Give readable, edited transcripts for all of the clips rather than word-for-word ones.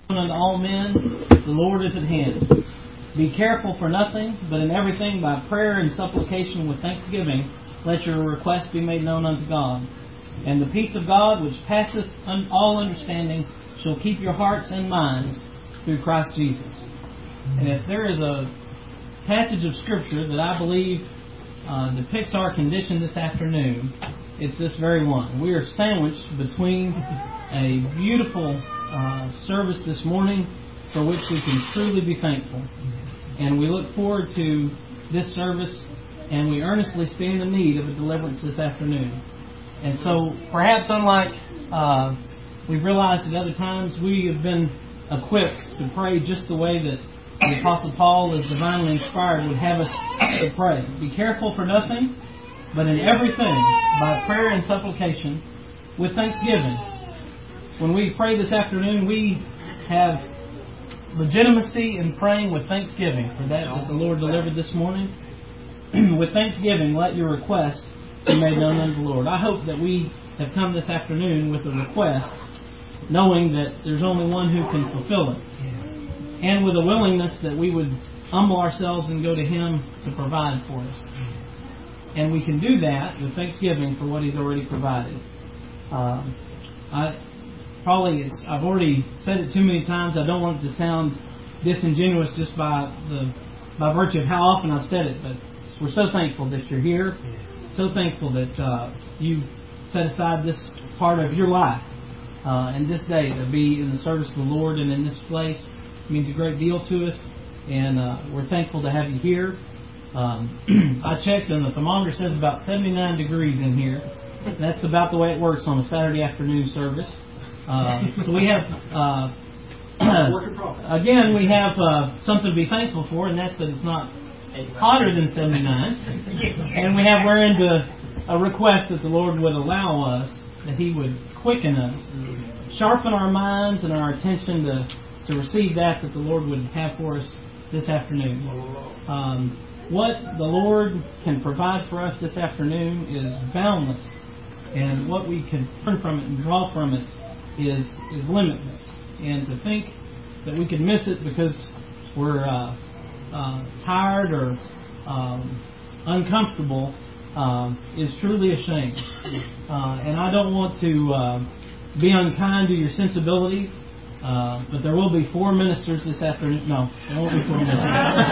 Unto all men, the Lord is at hand. Be careful for nothing, but in everything by prayer and supplication with thanksgiving, let your requests be made known unto God. And the peace of God, which passeth all understanding, shall keep your hearts and minds through Christ Jesus. And if there is a passage of Scripture that I believe depicts our condition this afternoon, it's this very one. We are sandwiched between a beautiful service this morning for which we can truly be thankful. And we look forward to this service, and we earnestly stand in need of a deliverance this afternoon. And so, perhaps unlike we've realized at other times, we have been equipped to pray just the way that the Apostle Paul, as divinely inspired, would have us to pray. Be careful for nothing, but in everything, by prayer and supplication, with thanksgiving. When we pray this afternoon, we have legitimacy in praying with thanksgiving for that the Lord delivered this morning. With thanksgiving, let your requests be made known unto the Lord. I hope that we have come this afternoon with a request, knowing that there's only one who can fulfill it. And with a willingness that we would humble ourselves and go to Him to provide for us. And we can do that with thanksgiving for what He's already provided. I've already said it too many times. I don't want it to sound disingenuous just by virtue of how often I've said it, but we're so thankful that you're here. So thankful that you set aside this part of your life and this day to be in the service of the Lord and in this place. It means a great deal to us, and we're thankful to have you here. I checked, and the thermometer says about 79 degrees in here. That's about the way it works on a Saturday afternoon service. So we have, again, we have something to be thankful for, and that's that it's not hotter than 79. And we have wherein a request that the Lord would allow us, that He would quicken us, sharpen our minds and our attention to receive that the Lord would have for us this afternoon. What the Lord can provide for us this afternoon is boundless, and what we can learn from it and draw from it is limitless. And to think that we could miss it because we're tired or uncomfortable is truly a shame. And I don't want to be unkind to your sensibilities, but there will be 4 ministers this afternoon. No, there won't be 4 ministers.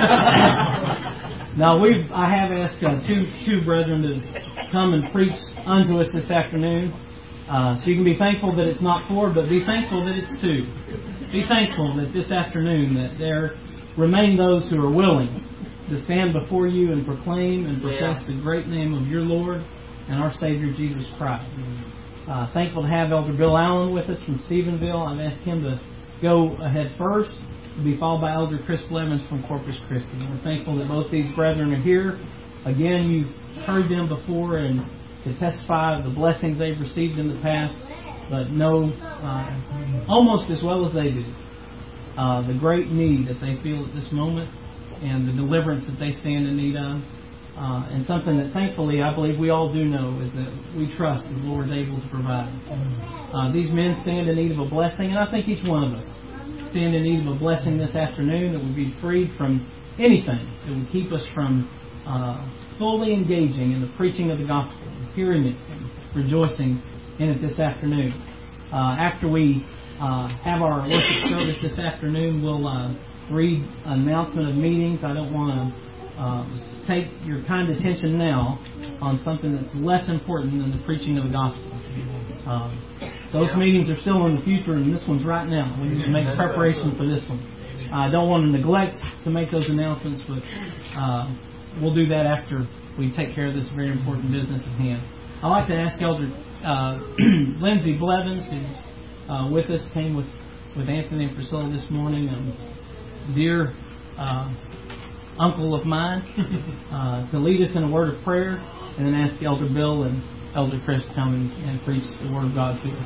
Now, I have asked two brethren to come and preach unto us this afternoon. So you can be thankful that it's not 4, but be thankful that it's 2. Be thankful that this afternoon that there remain those who are willing to stand before you and proclaim and profess the great name of your Lord and our Savior Jesus Christ. Thankful to have Elder Bill Allen with us from Stephenville. I've asked him to go ahead first, to be followed by Elder Chris Blevins from Corpus Christi. We're thankful that both these brethren are here. Again, you've heard them before and to testify of the blessings they've received in the past, but know almost as well as they do the great need that they feel at this moment and the deliverance that they stand in need of. And something that thankfully I believe we all do know is that we trust the Lord is able to provide. These men stand in need of a blessing, and I think each one of us stand in need of a blessing this afternoon that would be freed from anything that would keep us from fully engaging in the preaching of the gospel, hearing it, and rejoicing in it this afternoon. After we have our worship service this afternoon, we'll read an announcement of meetings. I don't want to take your kind attention now on something that's less important than the preaching of the gospel. Those meetings are still in the future, and this one's right now. We need to make preparation for this one. I don't want to neglect to make those announcements, but we'll do that after we take care of this very important business at hand. I'd like to ask Elder Lindsay Blevins, who's with us, came with Anthony and Priscilla this morning, dear uncle of mine, to lead us in a word of prayer, and then ask Elder Bill and Elder Chris to come and preach the Word of God to us.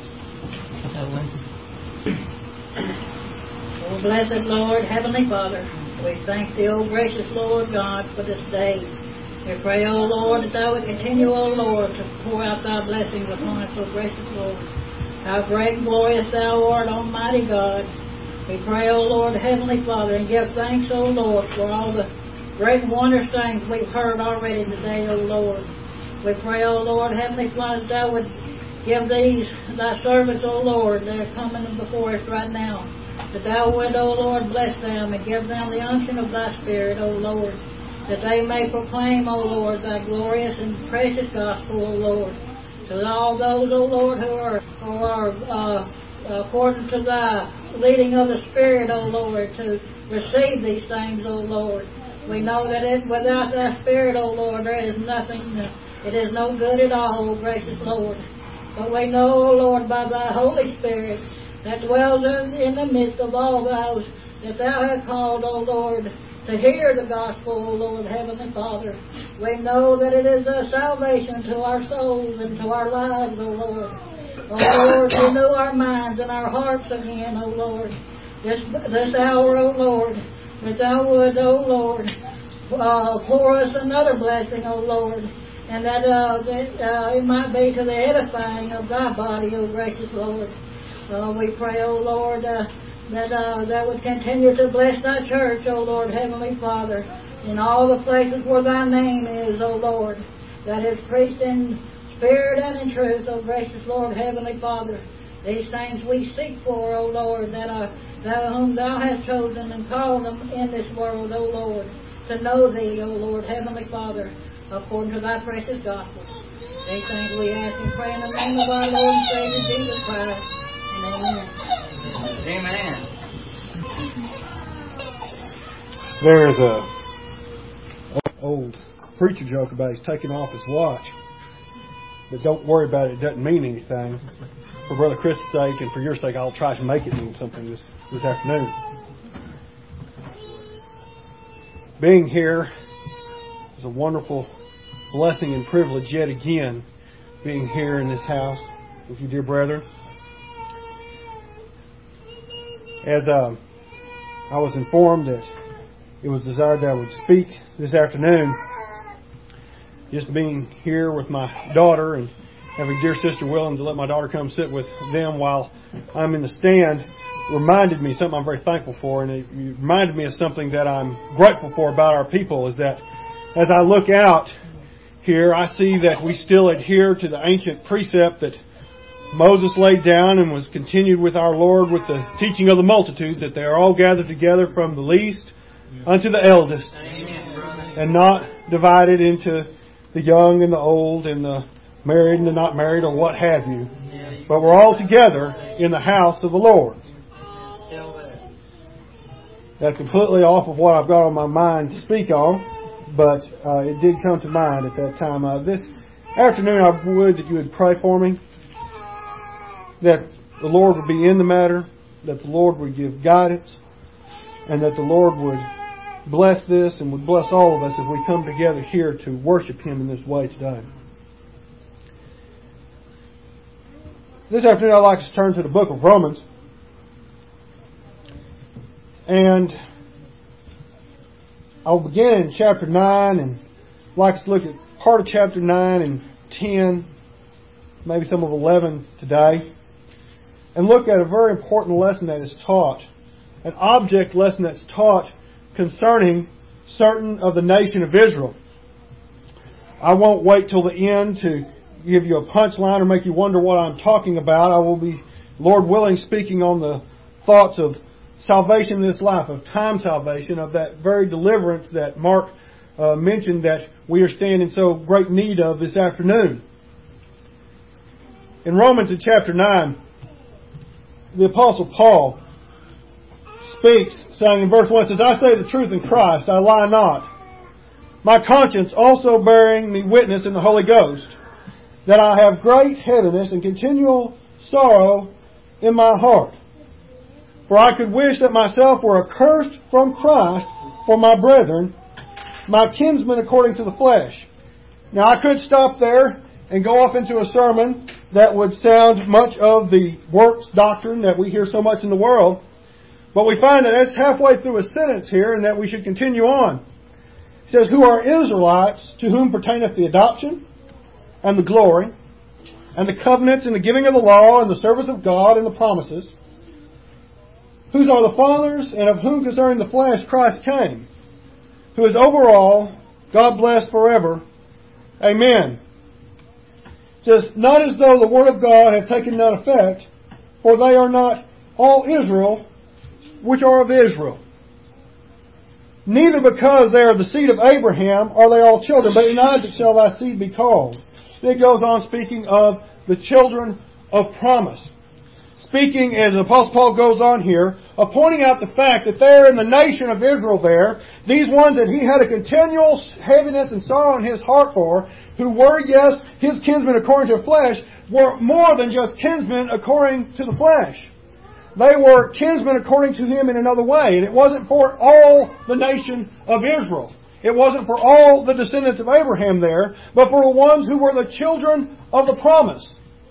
Oh, blessed Lord, Heavenly Father, we thank Thee, O gracious Lord God, for this day. We pray, O Lord, that Thou would continue, O Lord, to pour out Thy blessings upon us, O gracious Lord. How great and glorious Thou art, Almighty God. We pray, O Lord, Heavenly Father, and give thanks, O Lord, for all the great and wondrous things we've heard already today, O Lord. We pray, O Lord, Heavenly Father, that would give these thy servants, O Lord, that are coming before us right now, that thou would, O Lord, bless them and give them the unction of thy Spirit, O Lord, that they may proclaim, O Lord, thy glorious and precious gospel, O Lord, to all those, O Lord, who are according to thy leading of the Spirit, O Lord, to receive these things, O Lord. We know that without thy Spirit, O Lord, there is nothing, it is no good at all, O gracious Lord. But we know, O Lord, by thy Holy Spirit that dwells in the midst of all those that thou hast called, O Lord, to hear the gospel, O Lord, Heavenly Father. We know that it is a salvation to our souls and to our lives, O Lord. O Lord, renew our minds and our hearts again, O Lord. This hour, O Lord, that thou would, O Lord, pour us another blessing, O Lord, and that it might be to the edifying of thy body, O gracious Lord. We pray, O Lord, that would continue to bless thy church, O Lord, Heavenly Father, in all the places where thy name is, O Lord, that is preached in spirit and in truth, O gracious Lord, Heavenly Father. These things we seek for, O Lord, whom thou hast chosen and called them in this world, O Lord, to know thee, O Lord, Heavenly Father, according to thy precious gospel. These things we ask and pray in the name of our Lord and Savior Jesus Christ. And amen. Amen. There's a old preacher joke about he's taking off his watch. But don't worry about it. It doesn't mean anything. For Brother Chris' sake and for your sake, I'll try to make it mean something this afternoon. Being here is a wonderful blessing and privilege yet again, being here in this house with you, dear brethren. As I was informed that it was desired that I would speak this afternoon, just being here with my daughter and having dear sister willing to let my daughter come sit with them while I'm in the stand reminded me something I'm very thankful for, and it reminded me of something that I'm grateful for about our people, is that as I look out here, I see that we still adhere to the ancient precept that Moses laid down and was continued with our Lord with the teaching of the multitudes, that they are all gathered together from the least unto the eldest, and not divided into the young and the old and the married and the not married or what have you. But we're all together in the house of the Lord. That's completely off of what I've got on my mind to speak on, but it did come to mind at that time. This afternoon I would that you would pray for me, that the Lord would be in the matter, that the Lord would give guidance, and that the Lord would bless this and would bless all of us as we come together here to worship Him in this way today. This afternoon I'd like to turn to the book of Romans. And I'll begin in chapter 9 and I'd like to look at part of chapter 9 and 10, maybe some of 11 today, and look at a very important lesson that is taught, an object lesson that's taught concerning certain of the nation of Israel. I won't wait till the end to give you a punchline or make you wonder what I'm talking about. I will be, Lord willing, speaking on the thoughts of salvation in this life, of time salvation, of that very deliverance that Mark mentioned that we are standing in so great need of this afternoon. In Romans in chapter 9, the Apostle Paul speaks, saying in verse 1, says, I say the truth in Christ, I lie not. My conscience also bearing me witness in the Holy Ghost, that I have great heaviness and continual sorrow in my heart. For I could wish that myself were accursed from Christ for my brethren, my kinsmen according to the flesh. Now I could stop there and go off into a sermon that would sound much of the works doctrine that we hear so much in the world. But we find that it's halfway through a sentence here and that we should continue on. It says, who are Israelites, to whom pertaineth the adoption and the glory and the covenants and the giving of the law and the service of God and the promises, whose are the fathers, and of whom concerning the flesh Christ came, who is over all, God bless forever. Amen. It says, not as though the word of God had taken none effect, for they are not all Israel, which are of Israel. Neither because they are the seed of Abraham are they all children, but in Isaac shall thy seed be called. Then it goes on speaking of the children of promise. Speaking, as the Apostle Paul goes on here, of pointing out the fact that there in the nation of Israel there, these ones that he had a continual heaviness and sorrow in his heart for, who were, yes, his kinsmen according to the flesh, were more than just kinsmen according to the flesh. They were kinsmen according to him in another way. And it wasn't for all the nation of Israel. It wasn't for all the descendants of Abraham there, but for the ones who were the children of the promise.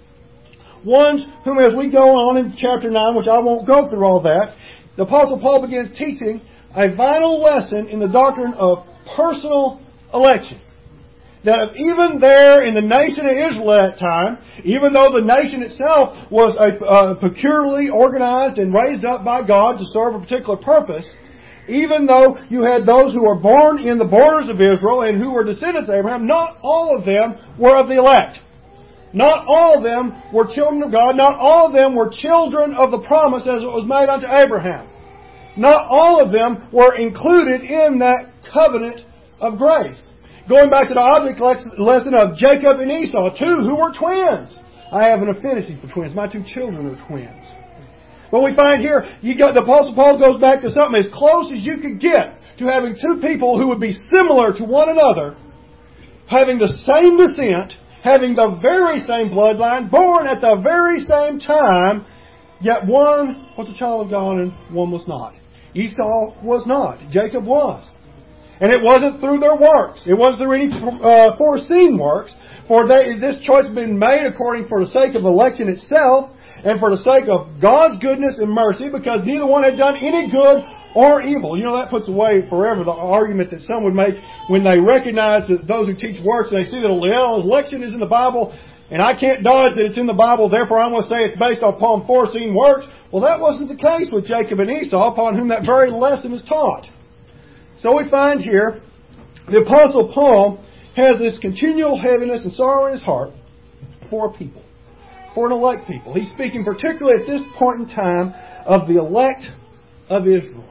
Ones whom, as we go on in chapter 9, which I won't go through all that, the Apostle Paul begins teaching a vital lesson in the doctrine of personal election. That even there in the nation of Israel at that time, even though the nation itself was peculiarly organized and raised up by God to serve a particular purpose, even though you had those who were born in the borders of Israel and who were descendants of Abraham, not all of them were of the elect. Not all of them were children of God. Not all of them were children of the promise as it was made unto Abraham. Not all of them were included in that covenant of grace. Going back to the object lesson of Jacob and Esau, two who were twins. I have an affinity for twins. My two children are twins. But we find here, the Apostle Paul goes back to something as close as you could get to having two people who would be similar to one another, having the same descent, having the very same bloodline, born at the very same time, yet one was a child of God and one was not. Esau was not. Jacob was. And it wasn't through their works. It wasn't through any foreseen works. For this choice had been made according for the sake of election itself and for the sake of God's goodness and mercy, because neither one had done any good or evil. You know, that puts away forever the argument that some would make when they recognize that those who teach works, and they see that election is in the Bible, and I can't dodge that it's in the Bible, therefore I'm going to say it's based upon foreseen works. Well, that wasn't the case with Jacob and Esau, upon whom that very lesson is taught. So we find here, the Apostle Paul has this continual heaviness and sorrow in his heart for a people, for an elect people. He's speaking particularly at this point in time of the elect of Israel.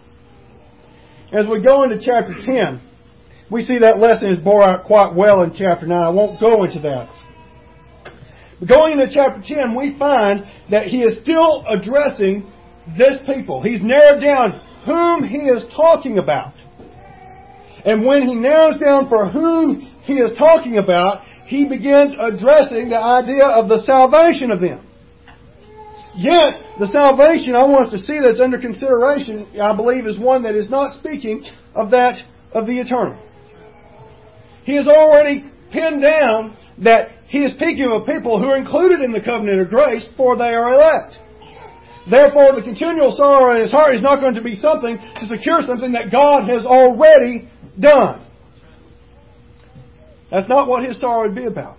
As we go into chapter 10, we see that lesson is bore out quite well in chapter 9. I won't go into that. But going into chapter 10, we find that he is still addressing this people. He's narrowed down whom he is talking about. And when he narrows down for whom he is talking about, he begins addressing the idea of the salvation of them. Yet, the salvation I want us to see that's under consideration, I believe, is one that is not speaking of that of the eternal. He has already pinned down that he is speaking of people who are included in the covenant of grace, for they are elect. Therefore, the continual sorrow in his heart is not going to be something to secure something that God has already done. That's not what his sorrow would be about.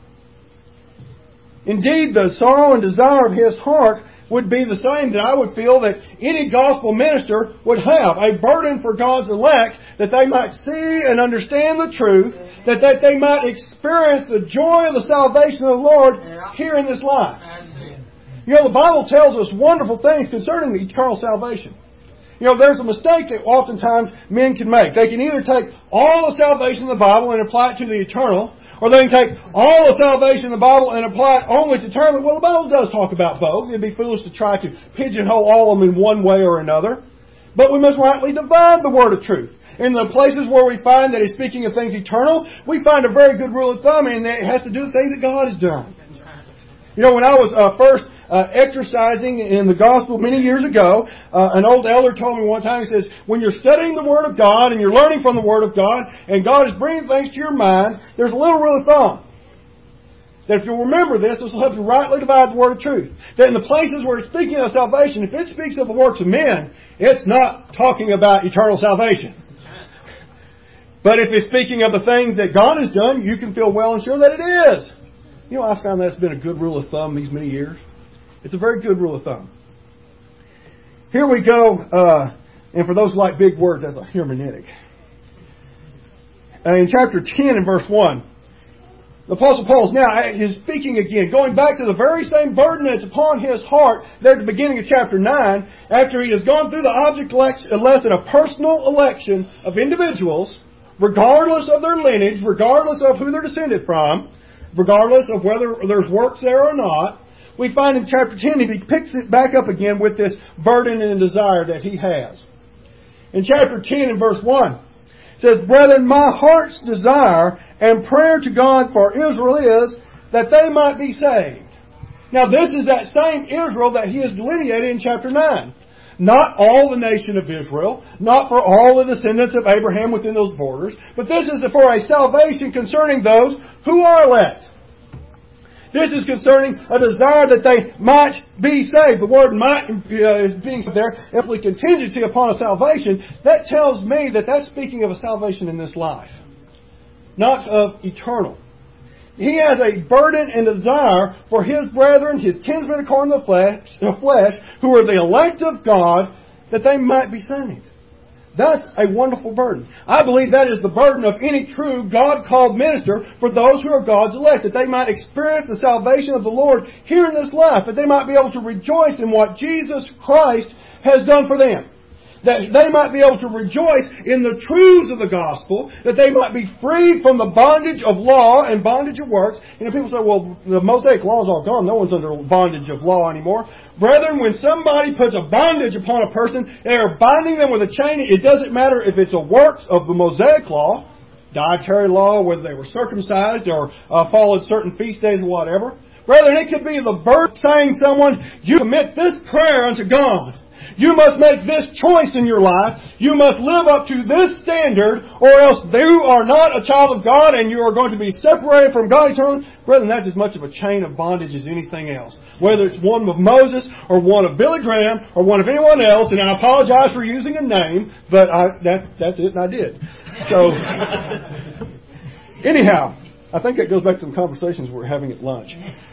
Indeed, the sorrow and desire of his heart would be the same that I would feel that any gospel minister would have. A burden for God's elect, that they might see and understand the truth, that they might experience the joy of the salvation of the Lord here in this life. You know, the Bible tells us wonderful things concerning the eternal salvation. You know, there's a mistake that oftentimes men can make. They can either take all the salvation of the Bible and apply it to the eternal, or they can take all the salvation of the Bible and apply it only to eternal. Well, the Bible does talk about both. It'd be foolish to try to pigeonhole all of them in one way or another. But we must rightly divide the word of truth. In the places where we find that he's speaking of things eternal, we find a very good rule of thumb, and it has to do with things that God has done. You know, when I was first exercising in the gospel many years ago, an old elder told me one time, he says, when you're studying the Word of God and you're learning from the Word of God and God is bringing things to your mind, there's a little rule of thumb. That if you'll remember this will help you rightly divide the Word of truth. That in the places where it's speaking of salvation, if it speaks of the works of men, it's not talking about eternal salvation. But if it's speaking of the things that God has done, you can feel well and sure that it is. You know, I found that's been a good rule of thumb these many years. It's a very good rule of thumb. here we go. And for those who like big words, that's a hermeneutic. In chapter 10 and verse 1, the Apostle Paul is speaking again, going back to the very same burden that's upon his heart there at the beginning of chapter 9, after he has gone through the object lesson of personal election of individuals, regardless of their lineage, regardless of who they're descended from, regardless of whether there's works there or not. We find in chapter 10 he picks it back up again with this burden and desire that he has. In chapter 10 and verse 1, it says, "Brethren, my heart's desire and prayer to God for Israel is that they might be saved." Now this is that same Israel that he has delineated in chapter 9. Not all the nation of Israel, not for all the descendants of Abraham within those borders, but this is for a salvation concerning those who are elect. This is concerning a desire that they might be saved. The word "might" is being there, simply contingency upon a salvation. That tells me that that's speaking of a salvation in this life, not of eternal. He has a burden and desire for his brethren, his kinsmen according to the flesh, who are the elect of God, that they might be saved. That's a wonderful burden. I believe that is the burden of any true God-called minister for those who are God's elect, that they might experience the salvation of the Lord here in this life, that they might be able to rejoice in what Jesus Christ has done for them. That they might be able to rejoice in the truths of the gospel, that they might be freed from the bondage of law and bondage of works. You know, people say, well, the Mosaic law is all gone. No one's under bondage of law anymore. Brethren, when somebody puts a bondage upon a person, they are binding them with a chain. It doesn't matter if it's a works of the Mosaic law, dietary law, whether they were circumcised or followed certain feast days or whatever. Brethren, it could be the bird saying someone, you commit this prayer unto God. You must make this choice in your life. You must live up to this standard, or else you are not a child of God and you are going to be separated from God eternally. Brethren, that's as much of a chain of bondage as anything else. Whether it's one of Moses or one of Billy Graham or one of anyone else, and I apologize for using a name, but that's it and I did. So, anyhow, I think that goes back to some conversations we were having at lunch.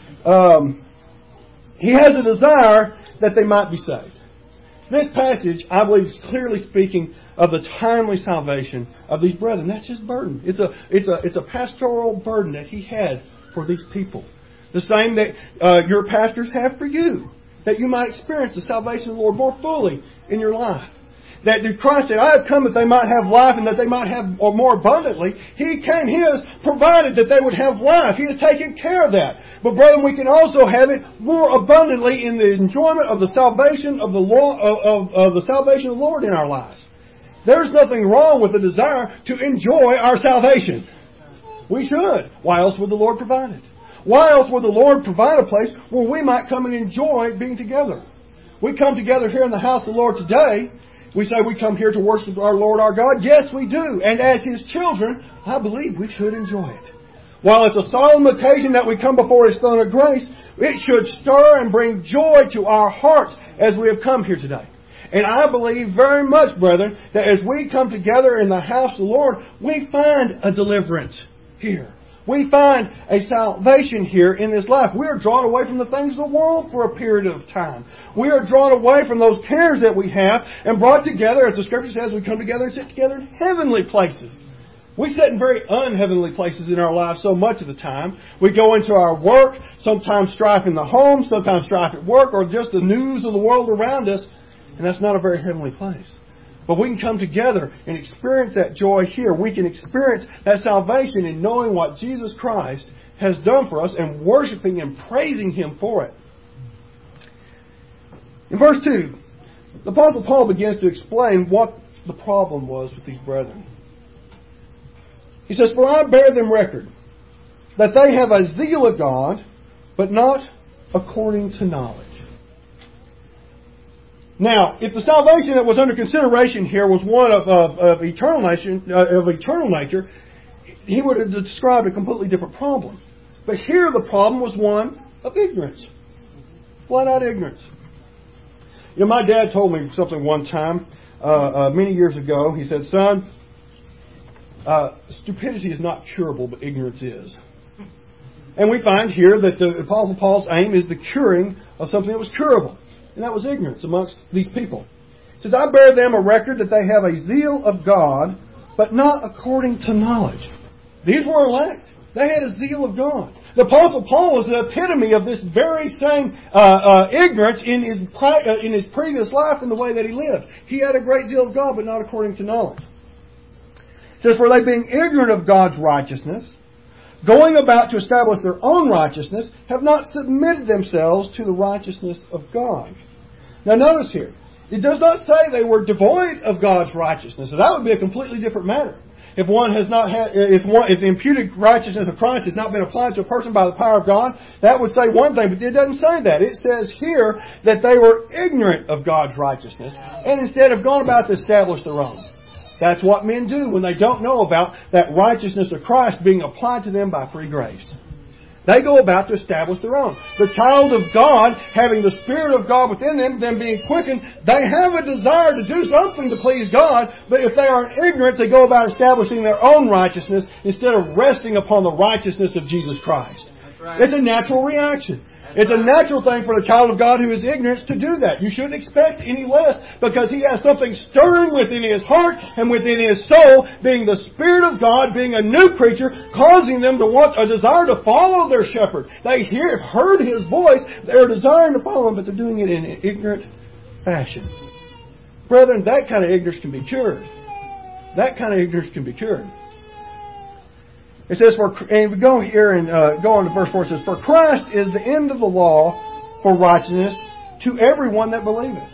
He has a desire that they might be saved. This passage, I believe, is clearly speaking of the timely salvation of these brethren. That's his burden. It's a pastoral burden that he had for these people. The same that your pastors have for you. That you might experience the salvation of the Lord more fully in your life. That Christ said, I have come that they might have life and that they might have more abundantly. He came, He has provided that they would have life. He has taken care of that. But brethren, we can also have it more abundantly in the enjoyment of the salvation of the Lord, of the salvation of the Lord in our lives. There's nothing wrong with the desire to enjoy our salvation. We should. Why else would the Lord provide it? Why else would the Lord provide a place where we might come and enjoy being together? We come together here in the house of the Lord today. We say we come here to worship our Lord our God. Yes, we do. And as His children, I believe we should enjoy it. While it's a solemn occasion that we come before His throne of grace, it should stir and bring joy to our hearts as we have come here today. And I believe very much, brethren, that as we come together in the house of the Lord, we find a deliverance here. We find a salvation here in this life. We are drawn away from the things of the world for a period of time. We are drawn away from those cares that we have and brought together, as the Scripture says, we come together and sit together in heavenly places. We sit in very unheavenly places in our lives so much of the time. We go into our work, sometimes strife in the home, sometimes strife at work, or just the news of the world around us, and that's not a very heavenly place. But we can come together and experience that joy here. We can experience that salvation in knowing what Jesus Christ has done for us and worshiping and praising Him for it. In verse 2, the Apostle Paul begins to explain what the problem was with these brethren. He says, For I bear them record that they have a zeal of God, but not according to knowledge. Now, if the salvation that was under consideration here was one of eternal nature, he would have described a completely different problem. But here the problem was one of ignorance. Flat out ignorance. You know, my dad told me something one time, many years ago. He said, Son, stupidity is not curable, but ignorance is. And we find here that the Apostle Paul's aim is the curing of something that was curable. And that was ignorance amongst these people. It says, I bear them a record that they have a zeal of God, but not according to knowledge. These were elect. They had a zeal of God. The Apostle Paul was the epitome of this very same ignorance in his previous life and the way that he lived. He had a great zeal of God, but not according to knowledge. It says, for they being ignorant of God's righteousness, going about to establish their own righteousness, have not submitted themselves to the righteousness of God. Now notice here, it does not say they were devoid of God's righteousness. So that would be a completely different matter. If one has not had, if the imputed righteousness of Christ has not been applied to a person by the power of God, that would say one thing, but it doesn't say that. It says here that they were ignorant of God's righteousness and instead have gone about to establish their own. That's what men do when they don't know about that righteousness of Christ being applied to them by free grace. They go about to establish their own. The child of God, having the Spirit of God within them being quickened, they have a desire to do something to please God, but if they are ignorant, they go about establishing their own righteousness instead of resting upon the righteousness of Jesus Christ. Right. It's a natural reaction. It's a natural thing for the child of God who is ignorant to do that. You shouldn't expect any less because he has something stirring within his heart and within his soul, being the Spirit of God, being a new creature, causing them to want a desire to follow their shepherd. They heard his voice, they're desiring to follow him, but they're doing it in an ignorant fashion. Brethren, that kind of ignorance can be cured. That kind of ignorance can be cured. It says, and we go here and go on to verse 4. It says, for Christ is the end of the law for righteousness to everyone that believeth.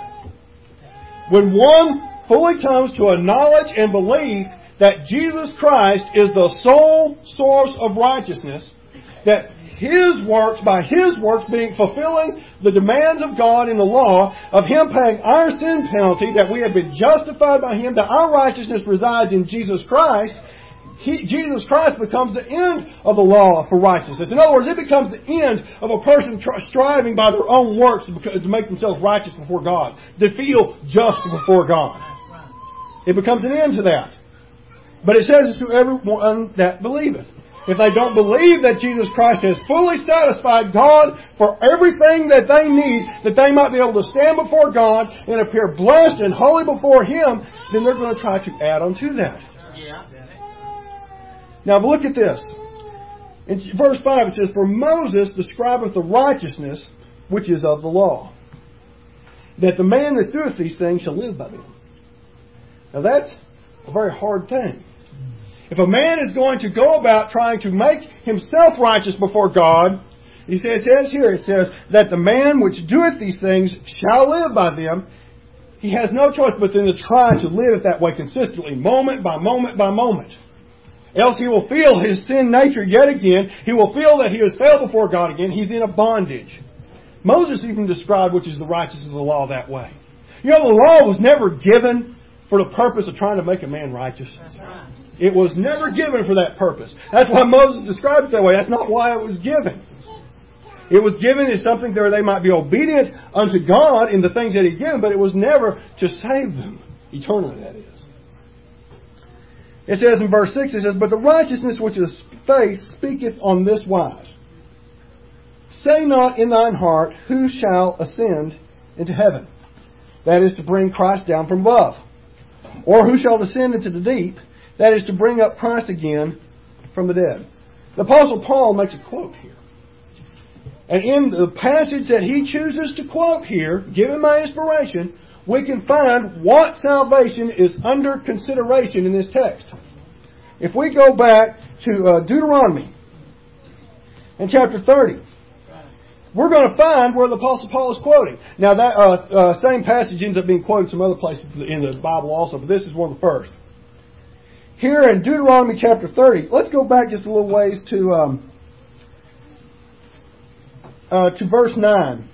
When one fully comes to a knowledge and belief that Jesus Christ is the sole source of righteousness, that His works, by His works being fulfilling the demands of God in the law, of Him paying our sin penalty, that we have been justified by Him, that our righteousness resides in Jesus Christ, Jesus Christ becomes the end of the law for righteousness. In other words, it becomes the end of a person striving by their own works to make themselves righteous before God, to feel just before God. It becomes an end to that. But it says it's to everyone that believeth. If they don't believe that Jesus Christ has fully satisfied God for everything that they need, that they might be able to stand before God and appear blessed and holy before Him, then they're going to try to add on to that. Yeah. Now look at this. In verse 5 it says, for Moses describeth the righteousness which is of the law, that the man that doeth these things shall live by them. Now that's a very hard thing. If a man is going to go about trying to make himself righteous before God, it says here, it says, that the man which doeth these things shall live by them. He has no choice but then to try to live it that way consistently, moment by moment by moment. Else he will feel his sin nature yet again. He will feel that he has failed before God again. He's in a bondage. Moses even described which is the righteousness of the law that way. You know, the law was never given for the purpose of trying to make a man righteous. It was never given for that purpose. That's why Moses described it that way. That's not why it was given. It was given as something where they might be obedient unto God in the things that He given, but it was never to save them eternally, that is. It says in verse 6, it says, but the righteousness which is faith speaketh on this wise. Say not in thine heart, who shall ascend into heaven? That is to bring Christ down from above. Or who shall descend into the deep? That is to bring up Christ again from the dead. The Apostle Paul makes a quote here. And in the passage that he chooses to quote here, given my inspiration, we can find what salvation is under consideration in this text. If we go back to Deuteronomy in chapter 30, we're going to find where the Apostle Paul is quoting. Now that same passage ends up being quoted some other places in the Bible also, but this is one of the first. Here in Deuteronomy chapter 30, let's go back just a little ways to verse 9.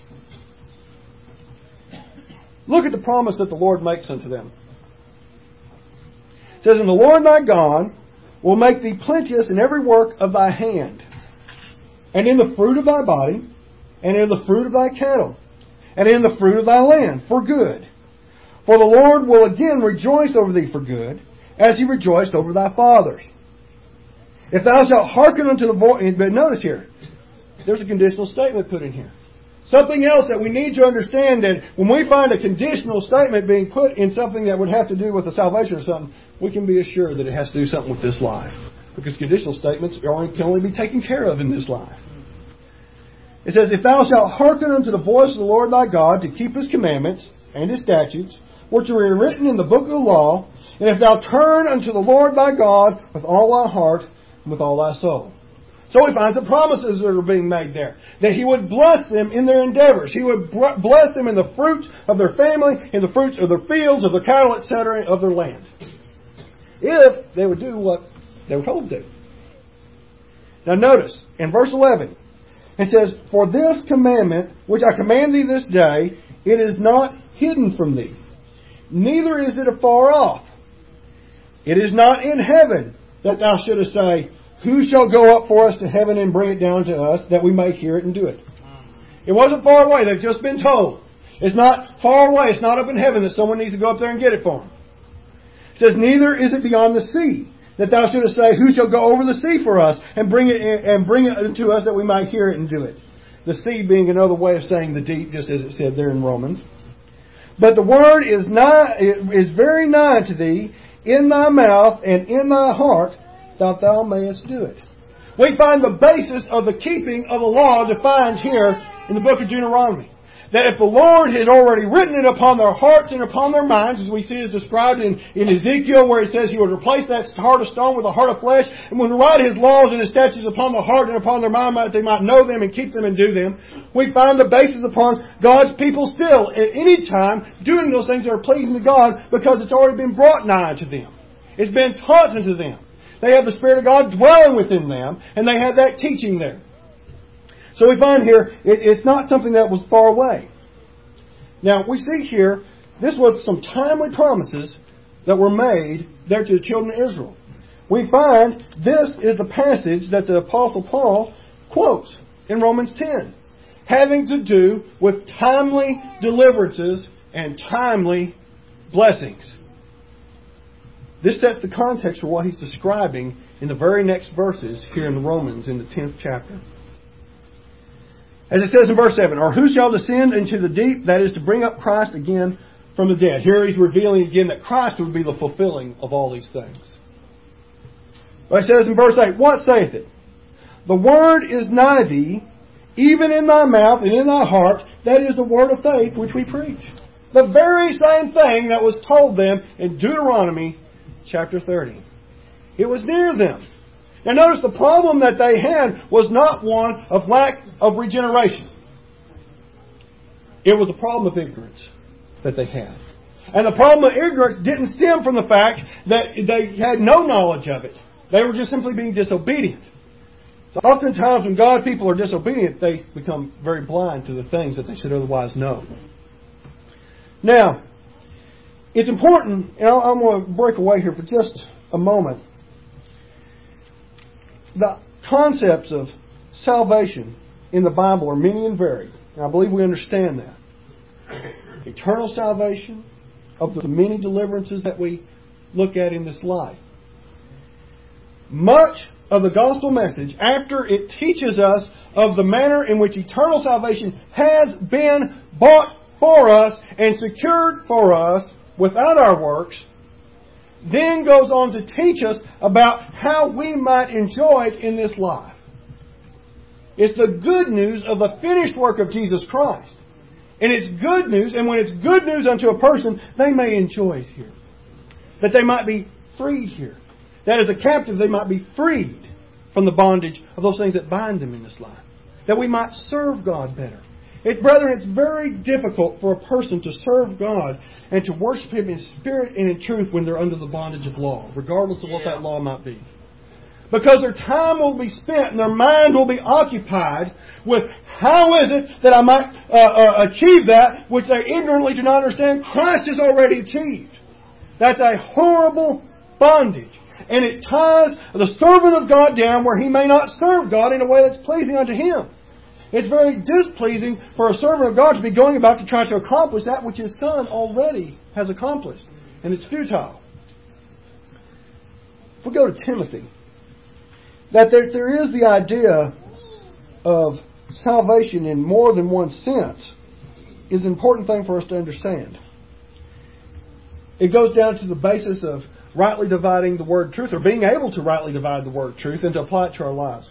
Look at the promise that the Lord makes unto them. It says, and the Lord thy God will make thee plenteous in every work of thy hand, and in the fruit of thy body, and in the fruit of thy cattle, and in the fruit of thy land, for good. For the Lord will again rejoice over thee for good, as He rejoiced over thy fathers. If thou shalt hearken unto the voice, but notice here, there's a conditional statement put in here. Something else that we need to understand, that when we find a conditional statement being put in something that would have to do with the salvation or something, we can be assured that it has to do something with this life. Because conditional statements can only be taken care of in this life. It says, if thou shalt hearken unto the voice of the Lord thy God, to keep His commandments and His statutes, which are written in the book of the law, and if thou turn unto the Lord thy God with all thy heart and with all thy soul. So we find some promises that are being made there. That He would bless them in their endeavors. He would bless them in the fruits of their family, in the fruits of their fields, of their cattle, etc., of their land. If they would do what they were told to do. Now notice, in verse 11, it says, for this commandment, which I command thee this day, it is not hidden from thee, neither is it afar off. It is not in heaven, that thou shouldest say, who shall go up for us to heaven and bring it down to us, that we may hear it and do it? It wasn't far away. They've just been told. It's not far away. It's not up in heaven that someone needs to go up there and get it for them. It says, neither is it beyond the sea, that thou shouldest say, who shall go over the sea for us and bring it to us, that we might hear it and do it? The sea being another way of saying the deep, just as it said there in Romans. But the word is very nigh to thee, in thy mouth and in thy heart, that thou mayest do it. We find the basis of the keeping of the law defined here in the book of Deuteronomy. That if the Lord had already written it upon their hearts and upon their minds, as we see is described in Ezekiel, where He says He would replace that heart of stone with a heart of flesh, and would write His laws and His statutes upon the heart and upon their mind, that they might know them and keep them and do them, we find the basis upon God's people still, at any time, doing those things that are pleasing to God, because it's already been brought nigh to them. It's been taught unto them. They have the Spirit of God dwelling within them, and they have that teaching there. So we find here, it's not something that was far away. Now, we see here, this was some timely promises that were made there to the children of Israel. We find this is the passage that the Apostle Paul quotes in Romans 10, having to do with timely deliverances and timely blessings. This sets the context for what he's describing in the very next verses here in Romans in the 10th chapter. As it says in verse 7, or who shall descend into the deep, that is to bring up Christ again from the dead. Here he's revealing again that Christ would be the fulfilling of all these things. But it says in verse 8, what saith it? The word is nigh thee, even in thy mouth and in thy heart, that is the word of faith which we preach. The very same thing that was told them in Deuteronomy chapter 30. It was near them. Now notice the problem that they had was not one of lack of regeneration. It was a problem of ignorance that they had. And the problem of ignorance didn't stem from the fact that they had no knowledge of it. They were just simply being disobedient. So oftentimes when God's people are disobedient, they become very blind to the things that they should otherwise know. Now, it's important, and I'm going to break away here for just a moment. The concepts of salvation in the Bible are many and varied. And I believe we understand that. Eternal salvation, of the many deliverances that we look at in this life. Much of the gospel message, after it teaches us of the manner in which eternal salvation has been bought for us and secured for us without our works, then goes on to teach us about how we might enjoy it in this life. It's the good news of the finished work of Jesus Christ. And it's good news, and when it's good news unto a person, they may enjoy it here. That they might be freed here. That as a captive, they might be freed from the bondage of those things that bind them in this life. That we might serve God better. Brethren, it's very difficult for a person to serve God and to worship Him in spirit and in truth when they're under the bondage of law, regardless of what that law might be. Because their time will be spent and their mind will be occupied with how is it that I might achieve that which they ignorantly do not understand Christ has already achieved. That's a horrible bondage. And it ties the servant of God down where he may not serve God in a way that's pleasing unto Him. It's very displeasing for a servant of God to be going about to try to accomplish that which His Son already has accomplished. And it's futile. If we go to Timothy, that there is the idea of salvation in more than one sense is an important thing for us to understand. It goes down to the basis of rightly dividing the word truth, or being able to rightly divide the word truth and to apply it to our lives.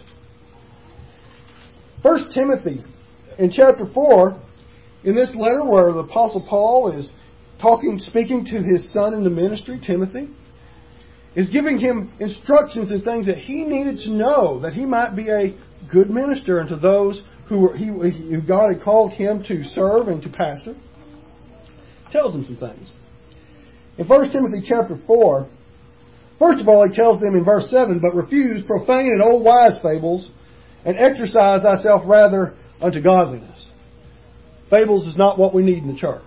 1 Timothy in chapter 4, in this letter where the Apostle Paul is speaking to his son in the ministry, Timothy, is giving him instructions and things that he needed to know that he might be a good minister unto those who God had called him to serve and to pastor. Tells him some things. In 1 Timothy chapter 4, first of all, he tells them in verse 7, "But refuse profane and old wise fables, and exercise thyself rather unto godliness." Fables is not what we need in the church.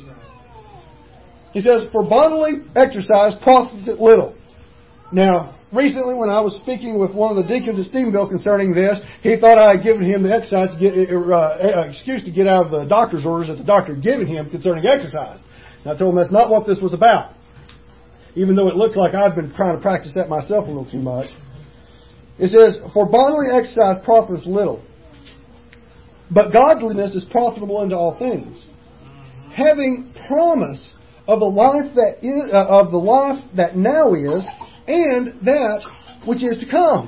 He says, "For bodily exercise profiteth little." Now, recently when I was speaking with one of the deacons at Stephenville concerning this, he thought I had given him the exercise excuse to get out of the doctor's orders that the doctor had given him concerning exercise. And I told him that's not what this was about. Even though it looked like I've been trying to practice that myself a little too much. It says, "For bodily exercise profiteth little, but godliness is profitable unto all things, having promise of the life that now is, and that which is to come."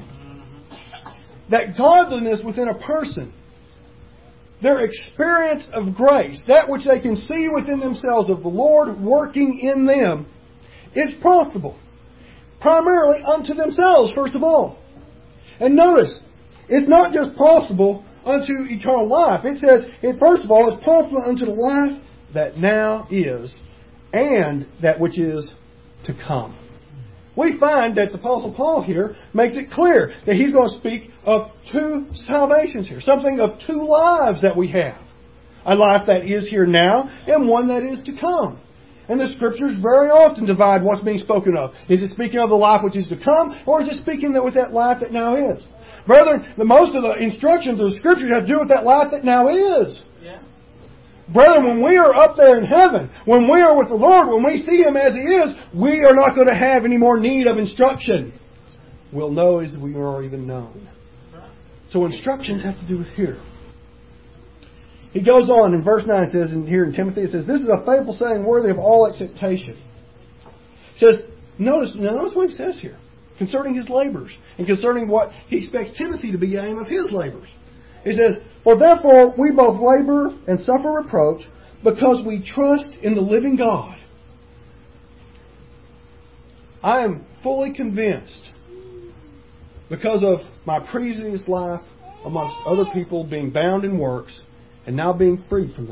That godliness within a person, their experience of grace, that which they can see within themselves of the Lord working in them, is profitable. Primarily unto themselves, first of all. And notice, it's not just profitable unto eternal life. It says, first of all, it's profitable unto the life that now is, and that which is to come. We find that the Apostle Paul here makes it clear that he's going to speak of two salvations here. Something of two lives that we have. A life that is here now, and one that is to come. And the Scriptures very often divide what's being spoken of. Is it speaking of the life which is to come, or is it speaking with that life that now is? Brethren, most of the instructions of the Scriptures have to do with that life that now is. Yeah. Brethren, when we are up there in heaven, when we are with the Lord, when we see Him as He is, we are not going to have any more need of instruction. We'll know as we are even known. So instructions have to do with here. He goes on in verse 9, it says, and here in Timothy, it says, "This is a faithful saying worthy of all acceptation." It says, notice what he says here concerning his labors and concerning what he expects Timothy to be the aim of his labors. He says, "For therefore we both labor and suffer reproach because we trust in the living God." I am fully convinced, because of my previous life amongst other people being bound in works and now being freed from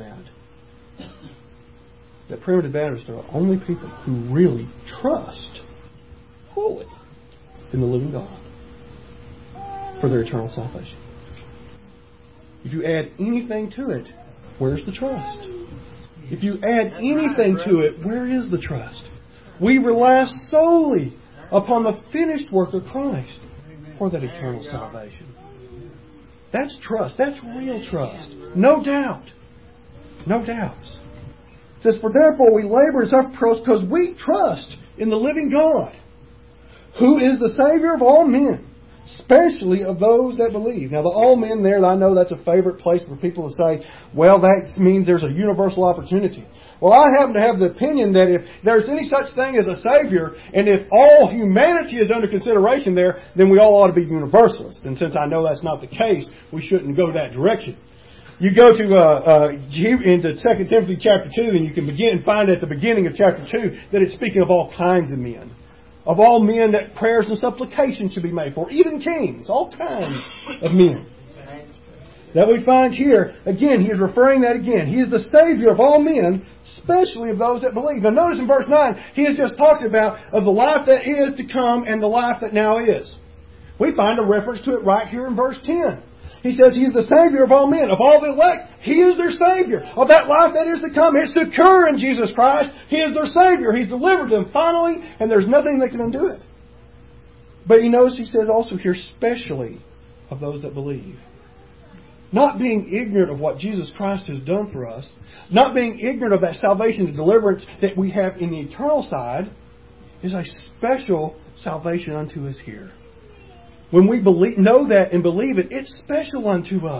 that Primitive Baptists are the only people who really trust fully in the living God for their eternal salvation. If you add anything to it, where's the trust? If you add anything to it, where is the trust? We rely solely upon the finished work of Christ for that eternal salvation. That's trust. That's real trust. No doubt. No doubts. It says, "For therefore we labor and suffer because we trust in the living God, who is the Savior of all men, especially of those that believe." Now the all men there, I know that's a favorite place for people to say, well, that means there's a universal opportunity. Well, I happen to have the opinion that if there's any such thing as a Savior, and if all humanity is under consideration there, then we all ought to be universalists. And since I know that's not the case, we shouldn't go that direction. You go to into 2 Timothy chapter 2, and you can find at the beginning of chapter 2 that it's speaking of all kinds of men. Of all men that prayers and supplications should be made for. Even kings. All kinds of men. That we find here, again, he is referring that again. He is the Savior of all men, especially of those that believe. Now notice in verse 9, he has just talked about of the life that is to come and the life that now is. We find a reference to it right here in verse 10. He says He is the Savior of all men. Of all the elect, He is their Savior. Of that life that is to come, it's secure in Jesus Christ. He is their Savior. He's delivered them finally, and there's nothing that can undo it. But he says also here, especially of those that believe. Not being ignorant of what Jesus Christ has done for us, not being ignorant of that salvation and deliverance that we have in the eternal side, is a special salvation unto us here. When we know that and believe it, it's special unto us.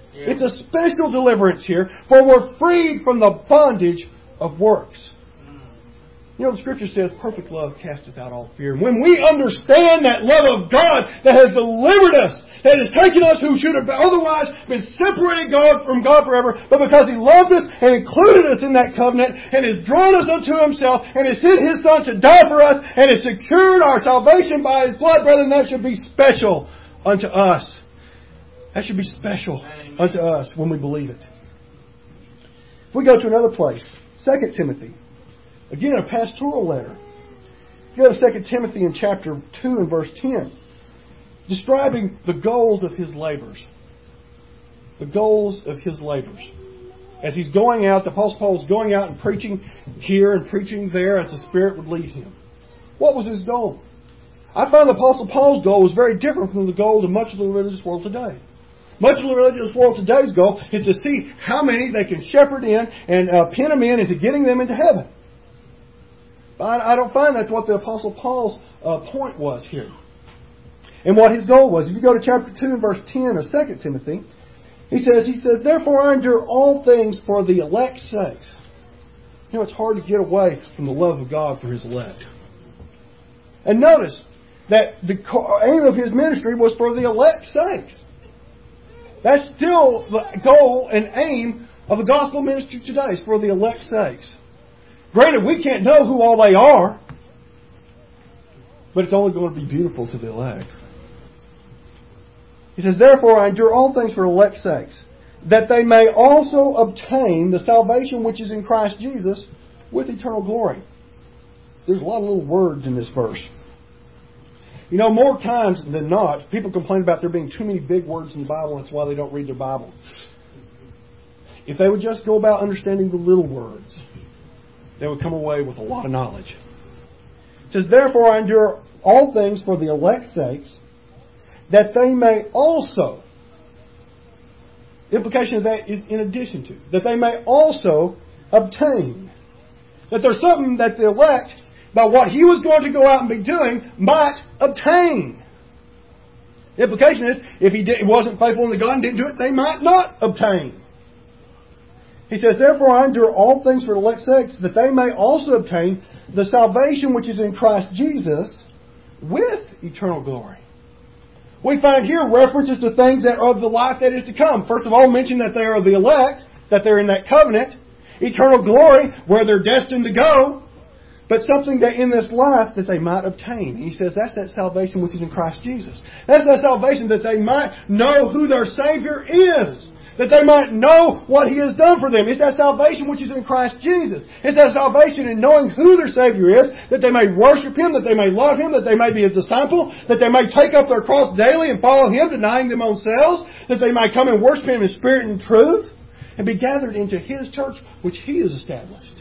Yeah. It's a special deliverance here, for we're freed from the bondage of works. You know, the Scripture says, perfect love casteth out all fear. And when we understand that love of God that has delivered us, that has taken us who should have otherwise been separated from God forever, but because He loved us and included us in that covenant and has drawn us unto Himself and has sent His Son to die for us and has secured our salvation by His blood, brethren, that should be special unto us. That should be special unto us when we believe it. If we go to another place, 2 Timothy. Again, a pastoral letter. Go to 2 Timothy in chapter 2 and verse 10. Describing the goals of his labors. The goals of his labors. As he's going out, the Apostle Paul is going out and preaching here and preaching there as the Spirit would lead him. What was his goal? I find the Apostle Paul's goal was very different from the goals of much of the religious world today. Much of the religious world today's goal is to see how many they can shepherd in and pin them in into getting them into heaven. I don't find that's what the Apostle Paul's point was here. And what his goal was. If you go to chapter 2 and verse 10 of 2 Timothy, he says, therefore I endure all things for the elect's sakes. You know, it's hard to get away from the love of God for His elect. And notice that the aim of his ministry was for the elect's sakes. That's still the goal and aim of the gospel ministry today, is for the elect's sakes. Granted, we can't know who all they are, but it's only going to be beautiful to the elect. He says, therefore I endure all things for elect's sakes, that they may also obtain the salvation which is in Christ Jesus with eternal glory. There's a lot of little words in this verse. You know, more times than not, people complain about there being too many big words in the Bible, and that's why they don't read their Bible. If they would just go about understanding the little words, they would come away with a lot of knowledge. It says, therefore I endure all things for the elect's sakes, that they may also, the implication of that is in addition to, that they may also obtain. That there's something that the elect, by what he was going to go out and be doing, might obtain. The implication is, if he wasn't faithful unto God and didn't do it, they might not obtain. He says, therefore I endure all things for the elect's sakes, that they may also obtain the salvation which is in Christ Jesus with eternal glory. We find here references to things that are of the life that is to come. First of all, mention that they are the elect, that they're in that covenant. Eternal glory, where they're destined to go. But something that in this life that they might obtain. And he says that's that salvation which is in Christ Jesus. That's that salvation that they might know who their Savior is. That they might know what He has done for them. It's that salvation which is in Christ Jesus. It's that salvation in knowing who their Savior is, that they may worship Him, that they may love Him, that they may be His disciple, that they may take up their cross daily and follow Him, denying them own selves, that they may come and worship Him in spirit and truth, and be gathered into His church which He has established.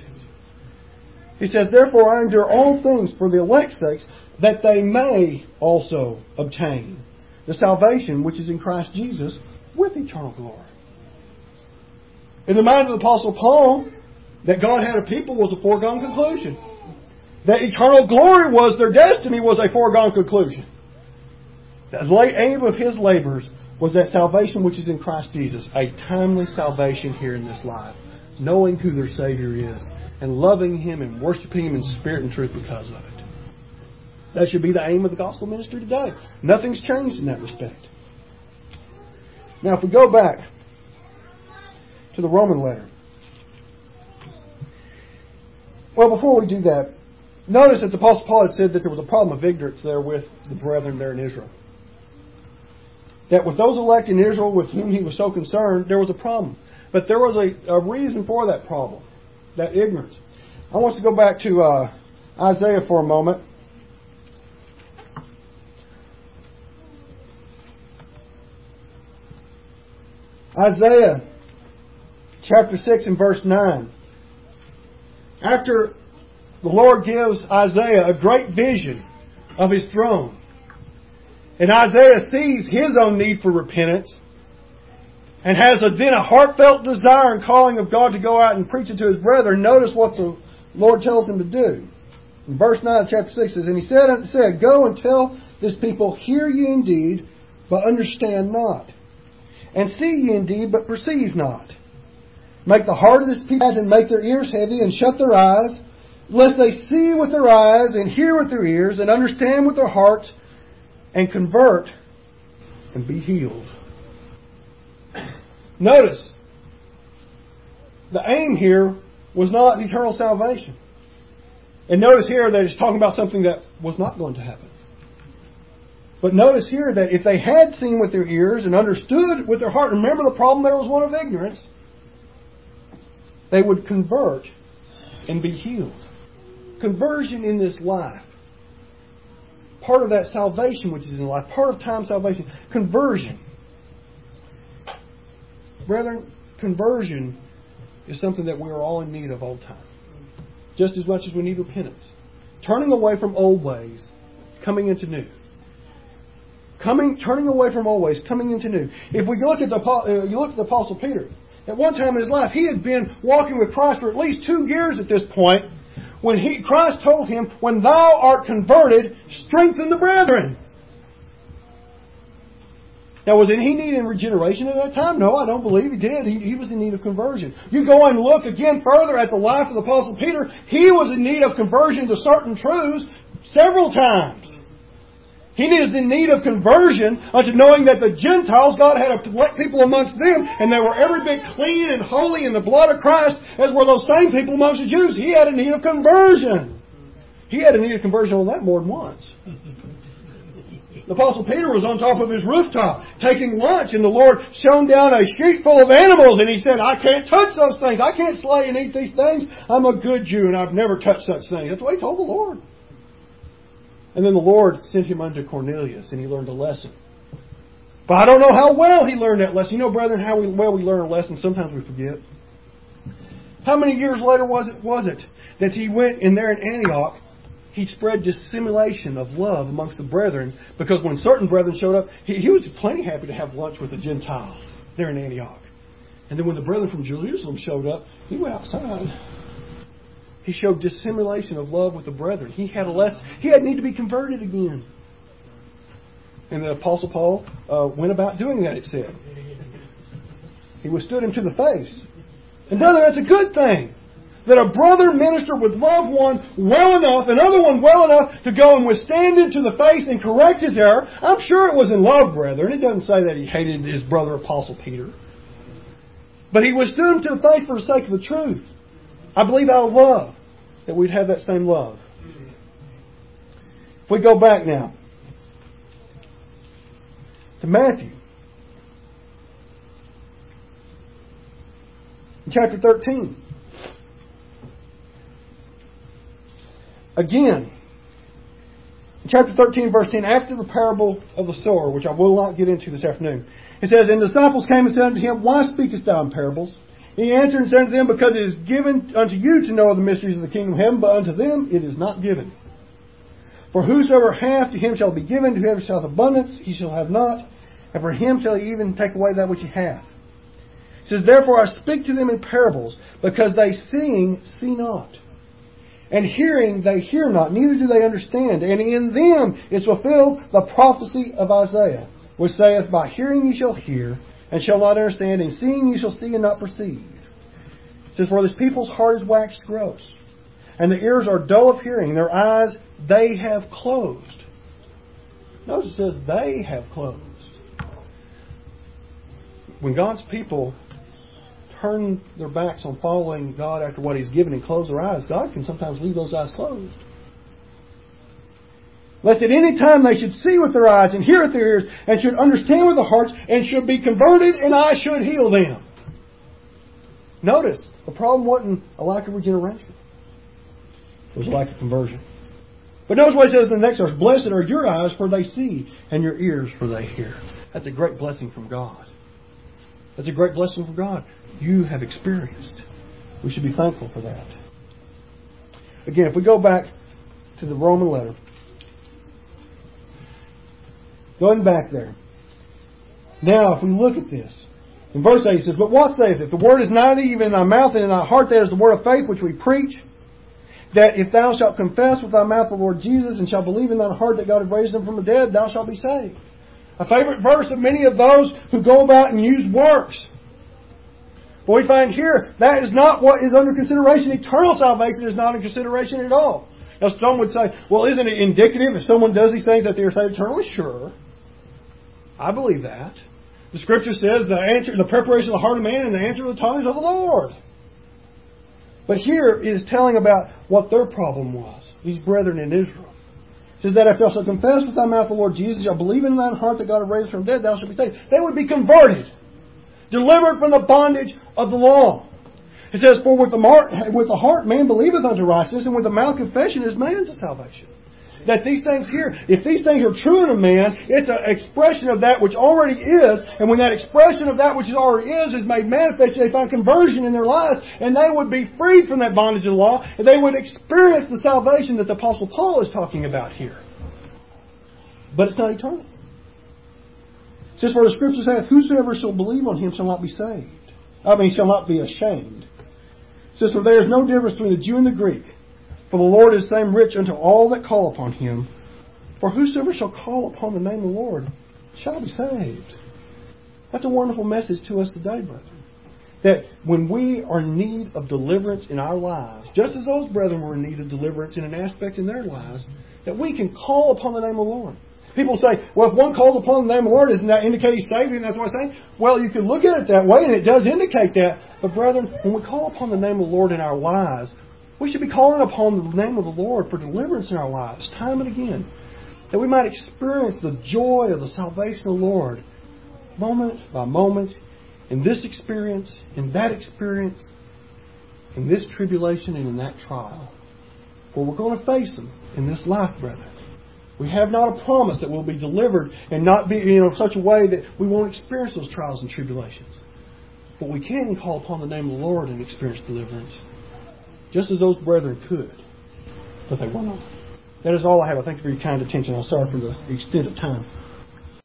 He says, therefore I endure all things for the elect's sakes, that they may also obtain the salvation which is in Christ Jesus with eternal glory. In the mind of the Apostle Paul, that God had a people was a foregone conclusion. That eternal glory was their destiny was a foregone conclusion. The aim of his labors was that salvation which is in Christ Jesus, a timely salvation here in this life, knowing who their Savior is, and loving Him and worshiping Him in spirit and truth because of it. That should be the aim of the gospel ministry today. Nothing's changed in that respect. Now, if we go back to the Roman letter. Well, before we do that, notice that the Apostle Paul had said that there was a problem of ignorance there with the brethren there in Israel. That with those elect in Israel with whom he was so concerned, there was a problem. But there was a reason for that problem, that ignorance. I want us to go back to Isaiah for a moment. Isaiah chapter 6 and verse 9. After the Lord gives Isaiah a great vision of His throne, and Isaiah sees his own need for repentance, and has then a heartfelt desire and calling of God to go out and preach it to his brethren, notice what the Lord tells him to do. In verse 9 of chapter 6 says, and He said, Go and tell this people, hear ye indeed, but understand not. and see ye indeed, but perceive not. Make the heart of this people and make their ears heavy, and shut their eyes, lest they see with their eyes, and hear with their ears, and understand with their hearts, and convert, and be healed. Notice, the aim here was not eternal salvation. And notice here that it's talking about something that was not going to happen. But notice here that if they had seen with their ears and understood with their heart, remember the problem there was one of ignorance, they would convert and be healed. Conversion in this life. Part of that salvation which is in life. Part of time salvation. Conversion. Brethren, conversion is something that we are all in need of all the time. Just as much as we need repentance. Turning away from old ways, coming into new. Turning away from old ways, coming into new. If we look at the Apostle Peter, at one time in his life, he had been walking with Christ for at least 2 years at this point, when Christ told him, when thou art converted, strengthen the brethren. Now, was he needing regeneration at that time? No, I don't believe he did. He was in need of conversion. You go and look again further at the life of the Apostle Peter. He was in need of conversion to certain truths several times. He is in need of conversion unto knowing that the Gentiles, God had people amongst them, and they were every bit clean and holy in the blood of Christ, as were those same people amongst the Jews. He had a need of conversion. He had a need of conversion on that more than once. The Apostle Peter was on top of his rooftop taking lunch, and the Lord shone down a sheet full of animals, and he said, I can't touch those things. I can't slay and eat these things. I'm a good Jew, and I've never touched such things. That's what he told the Lord. And then the Lord sent him unto Cornelius, and he learned a lesson. But I don't know how well he learned that lesson. You know, brethren, how well we learn a lesson, sometimes we forget. How many years later was it that he went in there in Antioch, he spread dissimulation of love amongst the brethren, because when certain brethren showed up, he was plenty happy to have lunch with the Gentiles there in Antioch. And then when the brethren from Jerusalem showed up, he went outside. He showed dissimulation of love with the brethren. He had need to be converted again. And the Apostle Paul went about doing that, it said. He withstood him to the face. And brother, that's a good thing. That a brother minister would love one well enough, another one well enough to go and withstand him to the face and correct his error. I'm sure it was in love, brethren. It doesn't say that he hated his brother Apostle Peter. But he withstood him to the face for the sake of the truth. I believe out of love that we'd have that same love. If we go back now to Matthew, in chapter 13. Again, in chapter 13, verse 10, after the parable of the sower, which I will not get into this afternoon, it says, And the disciples came and said unto him, Why speakest thou in parables? He answered and said unto them, Because it is given unto you to know the mysteries of the kingdom of heaven, but unto them it is not given. For whosoever hath, to him shall be given, to whoever shall have abundance, he shall have not, and for him shall he even take away that which he hath. It says, Therefore I speak to them in parables, because they seeing see not, and hearing they hear not, neither do they understand. And in them is fulfilled the prophecy of Isaiah, which saith, By hearing ye shall hear, and shall not understand, and seeing ye shall see and not perceive. It says, For this people's heart is waxed gross, and their ears are dull of hearing, and their eyes they have closed. Notice it says, they have closed. When God's people turn their backs on following God after what He's given and close their eyes, God can sometimes leave those eyes closed. Lest at any time they should see with their eyes and hear with their ears and should understand with their hearts and should be converted and I should heal them. Notice, the problem wasn't a lack of regeneration. It was a lack of conversion. But notice what it says in the next verse. Blessed are your eyes for they see and your ears for they hear. That's a great blessing from God. That's a great blessing from God. You have experienced. We should be thankful for that. Again, if we go back to the Roman letter. Going back there. Now, if we look at this. In verse 8 it says, But what saith it? The word is nigh thee, even in thy mouth and in thy heart. That is the word of faith which we preach. That if thou shalt confess with thy mouth the Lord Jesus and shalt believe in thine heart that God hath raised him from the dead, thou shalt be saved. A favorite verse of many of those who go about and use works. But we find here, that is not what is under consideration. Eternal salvation is not in consideration at all. Now some would say, well, isn't it indicative if someone does these things that they are saved eternally? Sure. I believe that. The Scripture says the preparation of the heart of man and the answer of the tongue is of the Lord. But here it is telling about what their problem was, these brethren in Israel. It says that if thou shalt confess with thy mouth the Lord Jesus, shalt believe in thine heart that God hath raised from the dead, thou shalt be saved. They would be converted, delivered from the bondage of the law. It says, for with the heart man believeth unto righteousness, and with the mouth confession is made unto salvation. That these things here, if these things are true in a man, it's an expression of that which already is, and when that expression of that which already is made manifest, they find conversion in their lives, and they would be freed from that bondage of the law, and they would experience the salvation that the Apostle Paul is talking about here. But it's not eternal. It says, for the Scripture saith, whosoever shall believe on him shall not be saved. Shall not be ashamed. It says, for there is no difference between the Jew and the Greek. For the Lord is the same rich unto all that call upon Him. For whosoever shall call upon the name of the Lord shall be saved. That's a wonderful message to us today, brethren. That when we are in need of deliverance in our lives, just as those brethren were in need of deliverance in an aspect in their lives, that we can call upon the name of the Lord. People say, well, if one calls upon the name of the Lord, doesn't that indicate he's saved? And that's what I'm saying. Well, you can look at it that way, and it does indicate that. But brethren, when we call upon the name of the Lord in our lives, we should be calling upon the name of the Lord for deliverance in our lives, time and again. That we might experience the joy of the salvation of the Lord, moment by moment, in this experience, in that experience, in this tribulation and in that trial. For we're going to face them in this life, brethren. We have not a promise that we'll be delivered and not be in such a way that we won't experience those trials and tribulations. But we can call upon the name of the Lord and experience deliverance. Just as those brethren could. But they were not. That is all I have. I thank you for your kind attention. I'm sorry for the extent of time.